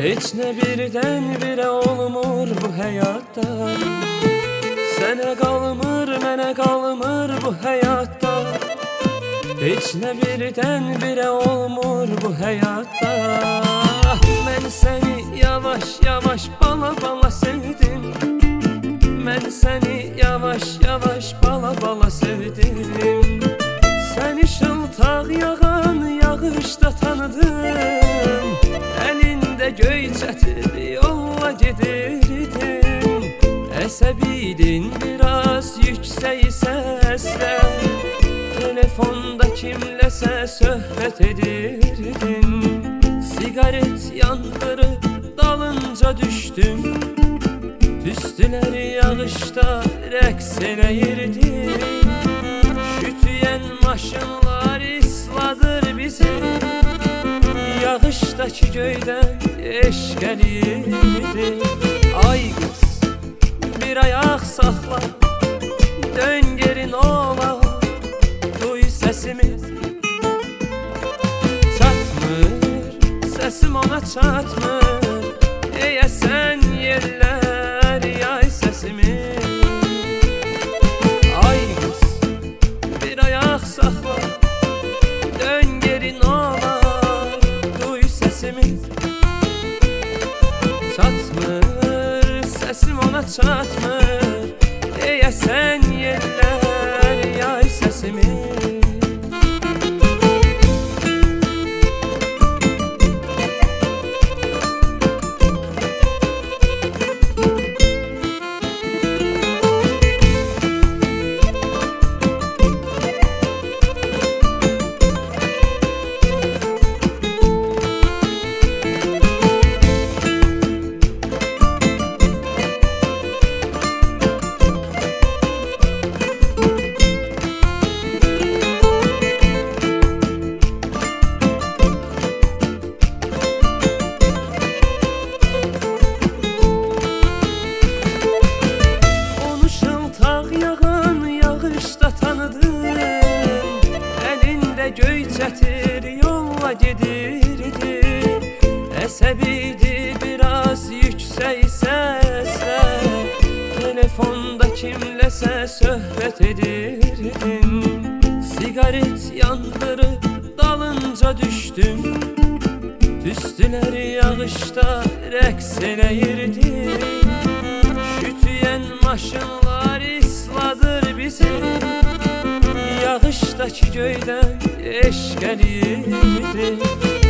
Heç nə birdən birə olmur bu həyatda. Sənə qalmır, mənə qalmır bu həyatda. Heç nə birdən birə olmur bu həyatda. Mən səni yavaş yavaş bala bala sevdim. Mən səni yavaş yavaş bala bala sevdim. Səni şıltaq yağan yağışda tanıdım. Əlində göy çətir yolla gedirdin. Əsəbiydin biraz yüksək səslə. Telefonda kimləsə söhbət edirdin. Sigaret yandırıb dalınca düşdüm. Tüstülər yağışda rəqs eləyirdi. Şütüyən maşınlar isladır bizi. Yağışdakı göydən eşq eləyirdi. Ay qız, bir ayaq saxla, dön geri nola. Duy səsimi, çatmır, səsim ona çatmır. Eyəsən yerlər yay səsimi. Ay qız, bir ayaq saxla, dön geri nolar. Duy səsimi, çatmır, səsim ona çatmır. Eyəsən yerlər yay səsimi. Əlində göy çətir yolla gedirdi. Əsəbiydi biraz yüksək səslə. Telefonda kimləsə söhbət edirdin. Sigaret yandırıb dalınca düşdüm. Tüstülər yağışda rəqs eləyirdi. Şütüyən maşınlar isladır bizi. Yağışdakı göydən eşq eləyirdi.